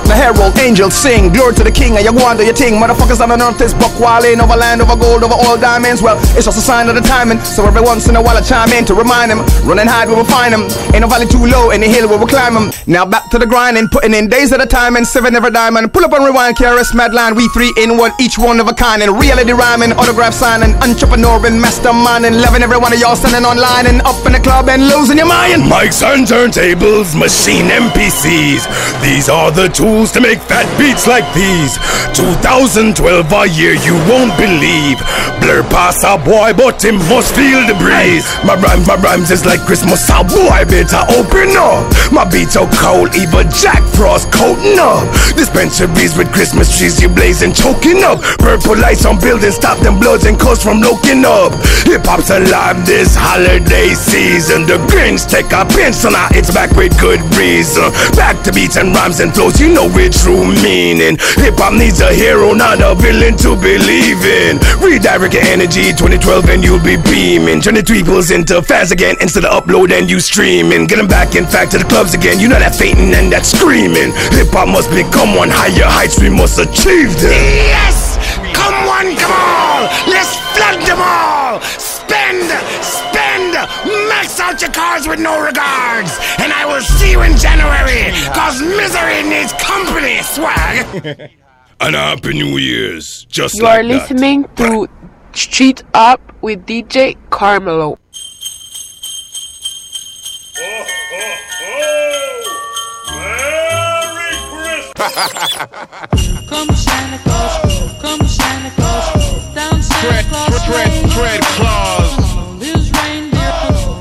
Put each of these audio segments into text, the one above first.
The herald angels sing, glory to the king, and you go on do your thing. Motherfuckers on earth is buck walling over land, over gold, over all diamonds. Well, it's just a sign of the timing. So every once in a while I chime in to remind them, running hard we will find them. Ain't no valley too low, any hill we will climb them. Now back to the grinding, putting in days at a time and 7 every diamond. Pull up and rewind, KRS Madline, we 3 in 1, each one of a kind. And reality rhyming, autograph signing, entrepreneuring, masterminding, loving every one of y'all standing online and up in the club and losing your mind. Mics and turntables, machine MPCs, these are the tools to make fat beats like these. 2012 a year you won't believe. Blur past a boy but him must feel the breeze. My rhymes is like Christmas, a boy better open up. My beats so cold, even Jack Frost coating up. Dispensaries with Christmas trees you blazing, choking up. Purple lights on buildings, stop them bloods and coast from looking up. Hip-hop's alive this holiday season. The Grinch take a pinch, so now it's back with good reason. Back to beats and rhymes and flows, you know it's true meaning. Hip-hop needs a hero, not a villain to believe in. Redirect your energy, 2012 and you'll be beaming. Turn the peoples into fans again, instead of upload and you streaming. Get them back in fact to the clubs again, you know that fainting and that screaming. Hip-hop must become one higher heights, we must achieve them. Yes! Come on, let's flood them all! Spend, max out your cars with no regards. And I will see you in January, cause misery needs company, swag. And Happy New Year's, just you like are listening to Street Up with DJ Carmelo. Merry Christmas! Come Santa Claus, come Santa Claus, down Santa Claus Fred Claus. His reindeer,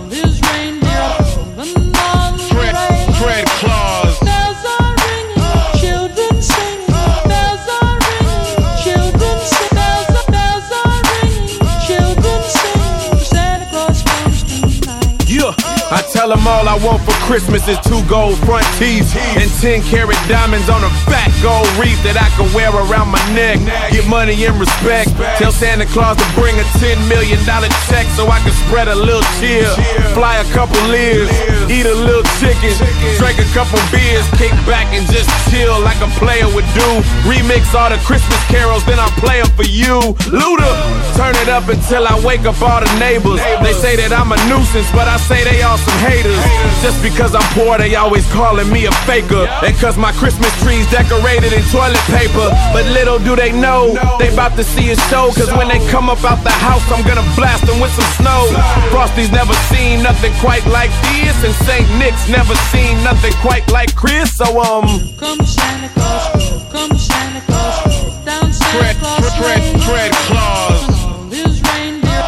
and on the way. Fred Claus. Bells are ringing, children singing. Bells are ringing, children sing. Bells are ringing, children sing. Santa Claus comes tonight. Yeah. I tell them all I want for Christmas is 2 gold front teeth and 10-carat diamonds on a fat gold wreath that I can wear around my neck. Get money and respect. Tell Santa Claus to bring a $10 million check so I can spread a little cheer. Fly a couple lives, eat a little chicken, drink a couple beers, kick back and just chill like a player would do. Remix all the Christmas carols, then I'll play them for you. Luda, turn it up until I wake up all the neighbors. They say that I'm a nuisance, but I say they all some haters. Just because I'm poor, they always calling me a faker. And cause my Christmas tree's decorated in toilet paper. But little do they know, they about to see a show. Cause when they come up out the house, I'm gonna blast them with some snow. Frosty's never seen nothing quite like this, and St. Nick's never seen nothing quite like Chris. So come Santa Claus, come Santa Claus, down Santa Claus Fred Claus. His reindeer,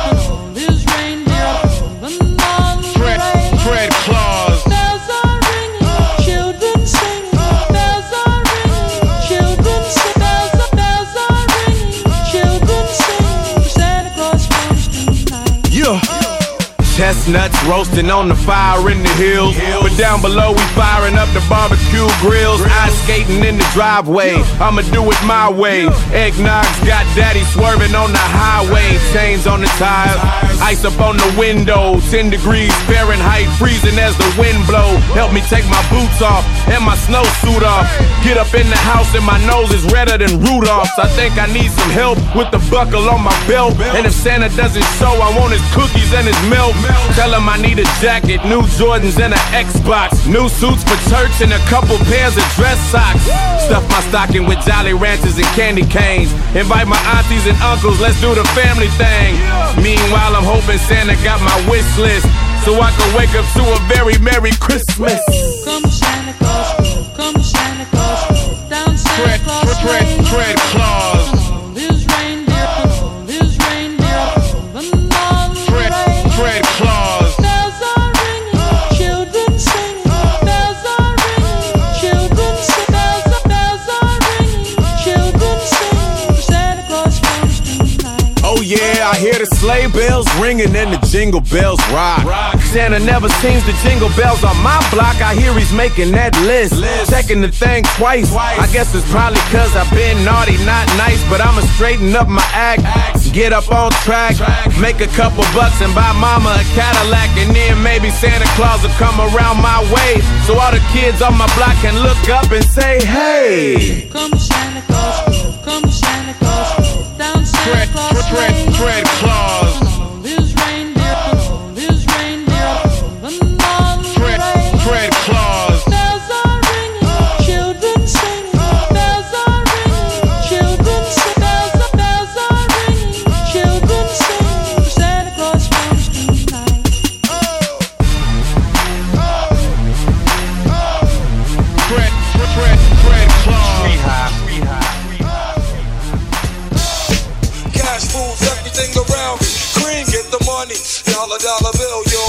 and on the way. Fred Claus. Bells are ringing, children singing. Bells are ringing, children sing. Bells are ringing, children sing. Santa Claus comes tonight. Yeah. Chestnuts roasting on the fire in the hills. But down below we firing up the barbecue grills. Ice skating in the driveway, I'ma do it my way. Eggnog's got daddy swerving on the highway. Chains on the tires, ice up on the window. 10 degrees Fahrenheit, freezing as the wind blow. Help me take my boots off and my snowsuit off. Get up in the house and my nose is redder than Rudolph's. I think I need some help with the buckle on my belt. And if Santa doesn't show, I want his cookies and his milk. Tell him I need a jacket, new Jordans and an Xbox, new suits for church and a couple pairs of dress socks. Stuff my stocking with Jolly Ranchers and candy canes. Invite my aunties and uncles, let's do the family thing. Meanwhile I'm hoping Santa got my wish list so I can wake up to a very Merry Christmas. Come Santa Claus, come Santa Claus, down Santa Claus Fred Claus. His reindeer, and on the way. Fred Claus. Bells are ringing, children singing. Bells are ringing, children sing. Bells are ringing, children sing. Santa Claus comes tonight. Oh yeah, I hear the sleigh bells ringing and the jingle bells rock. Santa never sings the jingle bells on my block. I hear he's making that list. Checking the thing twice. I guess it's probably cause I've been naughty, not nice. But I'ma straighten up my act, get up on track, make a couple bucks and buy mama a Cadillac. And then maybe Santa Claus will come around my way, so all the kids on my block can look up and say, hey. Come Santa Claus, come Santa Claus, down Santa Claus Lane. Fred Claus. All his reindeer, all his reindeer, pulling on the rein. Fred Claus. Bells are ringing, children sing. Bells are ringing, children sing. Bells are ringing, children sing. Santa Claus comes tonight. Fred Claus. Cash moves everything around me. Cream, get the money. Dollar bill, yo.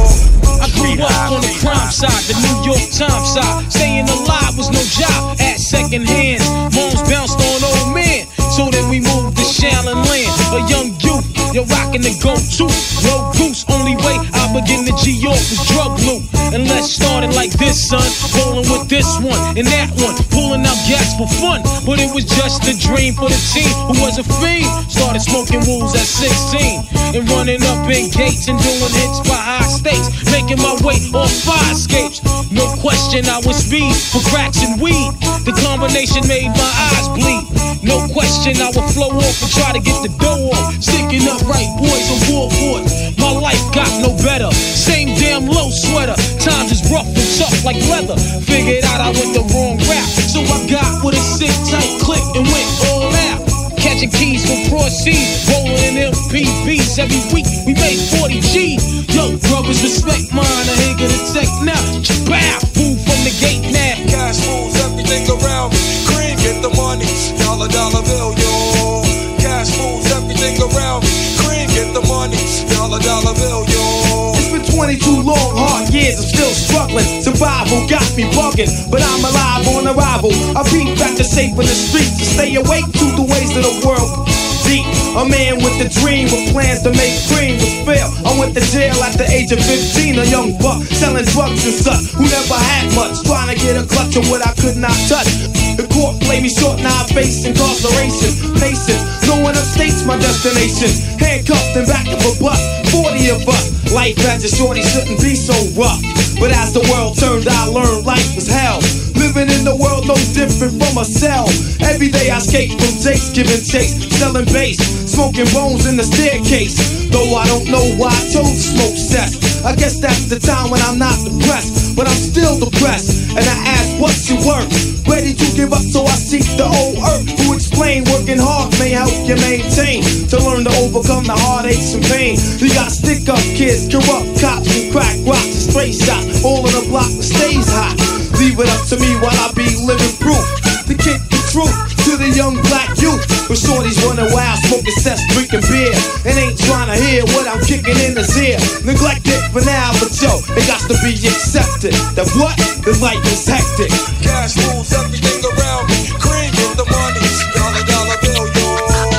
I grew up on the crime side, the New York Times side. Staying alive was no job at second hands. Moms bounced on old men, so then we moved to Shaolin Land. A young youth, you're rocking the go-to. No goose, only way I begin to G-York was drug loot. And let's start it like this, son. Rolling with this one and that one, pulling out gas for fun. But it was just a dream for the team who was a fiend. Started smoking wools at 16 and running up in gates and doing hits by high stakes, making my way off fire escapes. No question, I was speed for cracks and weed. The combination made my eyes bleed. No question, I would flow off and try to get the dough off. Sticking up right boys on boards. My life got no better. Same damn low sweater. Times is rough and tough like leather. Figured out I went the wrong route, so I got with a sick tight click and went all out. Catching keys from cross seas, rolling in MPBs every week. We made 40 G's. Yo, brothers, respect mine. I ain't gonna take now. Bow, move from the gate now. Cash moves everything around me. Cream, get the money. Dollar bill, yo. Cash moves everything around me. Cream, get the money. Dollar bill, yo. It's been 22 long, hard years, I'm still struggling. Survival got me bugging, but I'm alive on arrival. I beat back the safe in the streets to stay awake to the ways of the world. Deep, a man with a dream, with plans to make cream was fail. I went to jail at the age of 15, a young buck selling drugs and such, who never had much, trying to get a clutch of what I could not touch. The court played me short, now I face incarceration. Pacing, no one upstates my destination. Handcuffed and back of a buck, 40 of us. Life as a shorty shouldn't be so rough. But as the world turned, I learned life was hell. Living in the world no different from a cell. Every day I skate from Jake's, giving chase, selling bass, smoking bones in the staircase. Though I don't know why I chose to smoke cess. I guess that's the time when I'm not depressed, but I'm still depressed. And I ask, what's your worth? Ready to give up, so I seek the old earth who explain working hard may help you maintain. To learn to overcome the heartaches and pain. You got stick up kids, corrupt cops and crack rocks and stray shots. All in the block that stays hot. Leave it up to me while I be living proof. To kick the truth to the young black youth. But shorties running wild, smoking cess, drinking beer, and ain't trying to hear what I'm kicking in his ear. Neglect it for now, but yo, it got to be accepted. That what? The life is hectic. Cash moves everything around me. Cream, get the money. Dollar bill, yo.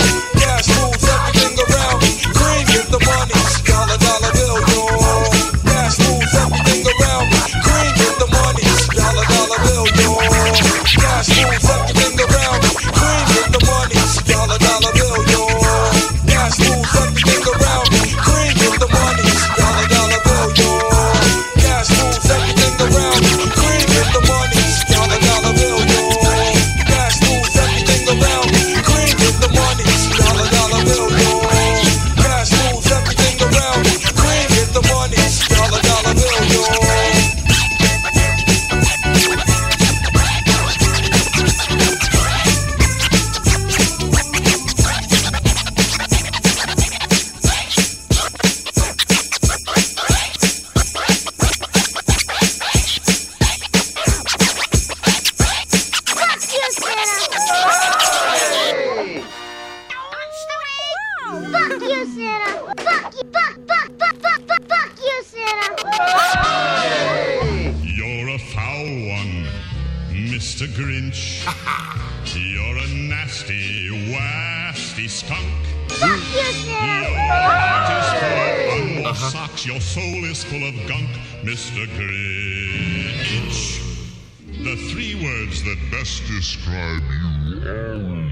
Cash moves everything around me. Cream, get the money. Dollar bill, yo. Cash moves everything around me. Cream, get the money. Dollar bill, yo. Cash moves everything around me. Cream, get the money. Dollar bill, yo. Cash moves everything around me. Cream, get the money. Dollar bill, yo. Cash moves everything around me. Cream, get the money. Dollar bill, yo. Cash moves everything around me. Cream, get the money. Dollar bill, yo. Cash moves everything around me. Cream, get the money. Dollar bill, yo. Fuck you, Santa! Fuck you, fuck you, Santa! You're a foul one, Mr. Grinch. You're a nasty, wasty skunk. Fuck you, Santa! socks, your soul is full of gunk, Mr. Grinch. The 3 words that best describe you are...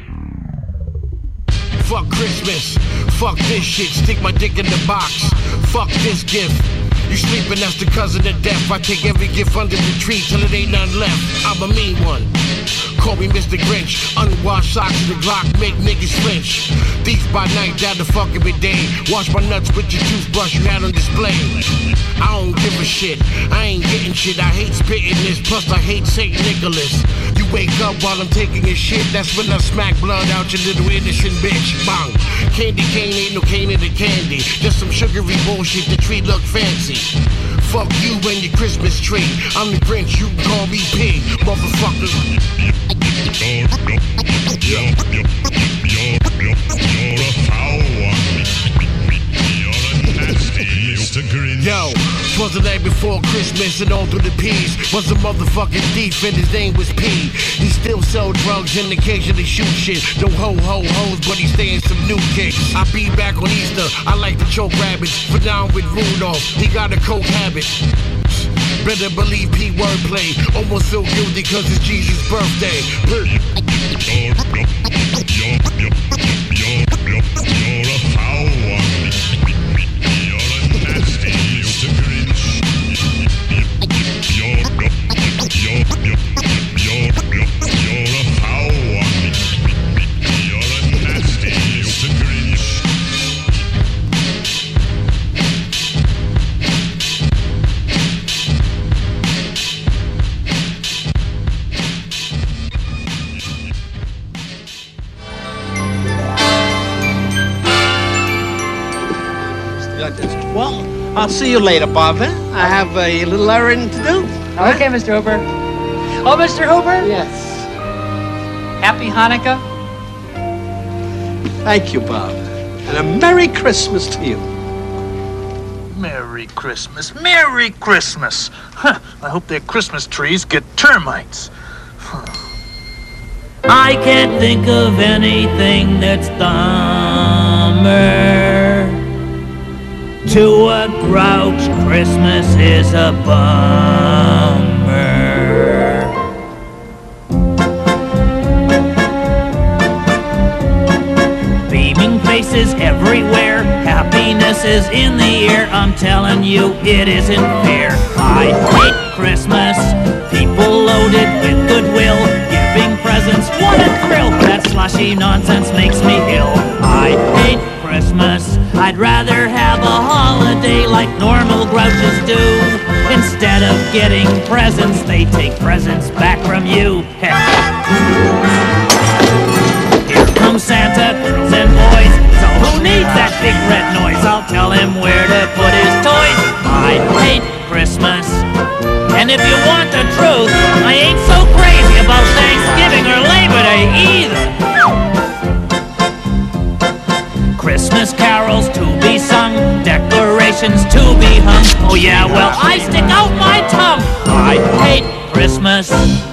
Fuck Christmas, fuck this shit, stick my dick in the box. Fuck this gift. You sleeping, that's the cousin of death. I take every gift under the tree till it ain't none left. I'm a mean one. Call me Mr. Grinch. Unwashed socks in the Glock make niggas flinch. Thief by night, down the fuck every day. Wash my nuts with your toothbrush you had on display. I don't give a shit, I ain't getting shit. I hate spitting this, plus I hate St. Nicholas. You wake up while I'm taking a shit, that's when I smack blood out your little innocent bitch. Bang. Candy cane ain't no cane in the candy. Just some sugary bullshit, the tree look fancy. Fuck you and your Christmas tree. I'm the Grinch, you can call me P, motherfucker. You're a foul one. You're a nasty Mr. Grinch. Yo, 'twas the night before Christmas and all through the peas was a motherfucking thief and his name was P. He still sell drugs and occasionally shoot shit. No ho-ho-hos, but he stay in some new kicks. I be back on Easter, I like to choke rabbits. For now I'm with Rudolph, he got a coke habit. Better believe P wordplay. Almost feel guilty cause it's Jesus' birthday. You're a foul one. You're a nasty Mr. Grinch. You're a foul one. You're a nasty Mr. Grinch. Well, I'll see you later, Bob. Huh? I have a little errand to do. Okay, Mr. Hooper. Oh, Mr. Hooper? Yes. Happy Hanukkah. Thank you, Bob. And a Merry Christmas to you. Merry Christmas. Merry Christmas. Huh. I hope their Christmas trees get termites. I can't think of anything that's dumber. To a grouch, Christmas is a bummer. Beaming faces everywhere, happiness is in the air. I'm telling you, it isn't fair. I hate Christmas, people loaded with goodwill, giving presents, what a thrill. That slushy nonsense makes me ill. I hate Christmas, I'd rather have a holiday like normal grouches do. Instead of getting presents, they take presents back from you. Here comes Santa, girls and boys. So who needs that big red noise? I'll tell him where to put his toys. I hate Christmas, and if you want the truth, I ain't so crazy about Thanksgiving or Labor Day either. Christmas carols to be sung, decorations to be hung. Oh yeah, well, I stick out my tongue. I hate Christmas.